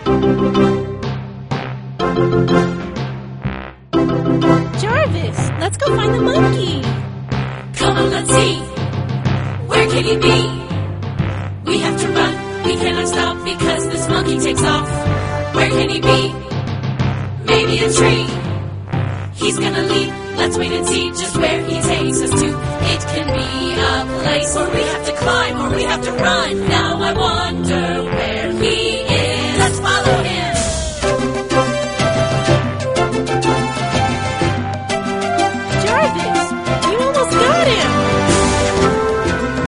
Jarvis, let's go find the monkey. Come on, let's see. Where can he be? We have to run. We cannot stop because this monkey takes off. Where can he be? Maybe a tree. He's gonna leap. Let's wait and see just where he takes us to. It can be a place where we have to climb or we have to run. Now I wonder where